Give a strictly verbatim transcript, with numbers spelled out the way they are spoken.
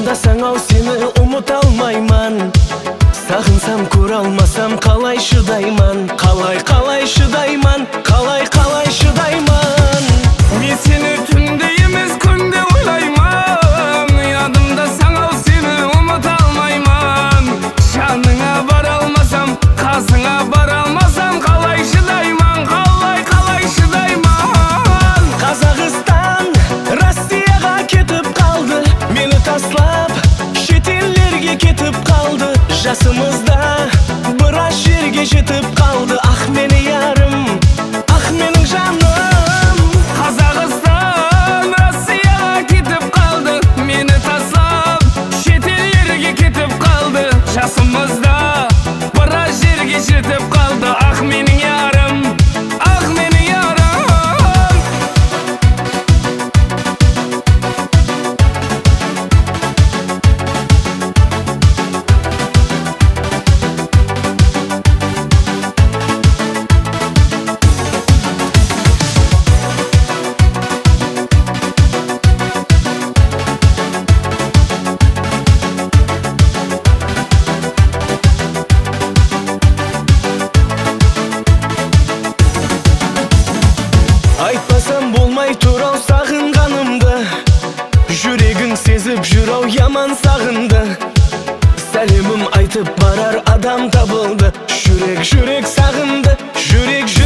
Жадасаң ау сені ұмыта алмайман. Сағынсам көре алмасам қалай шыдайман. Қалай қалай шыдайман, қалай қалай шыдайман. Мен сені түнде емес күнде ойлайман. Ядымдасаң ау сені ұмыта алмайман. Жаныңа бара алмасам, қасыңа бара алмасам қалай шыдайман, қалай қалай шыдайман. Қазақстан Россияға кетіп қалды, мені таслап шетеллерге кетіп қалды. Жасымызда біраз жерге жетіп қалды. Ах мені ярым, ах менің жаным. Қазақстан Россияға кетіп қалды, мені таслап шетеллерге кетіп қалды. Жасымызда біраз жерге жетіп қалды. Ах менің ярым, ах менің ярым. Айтпасам болмай тұрау сағынғанымды, жүрегің сезіп жүрау яман сағынды. Сәлемім айтып барар адам табылды. Жүрек жүрек сағынды, жүрек жүрек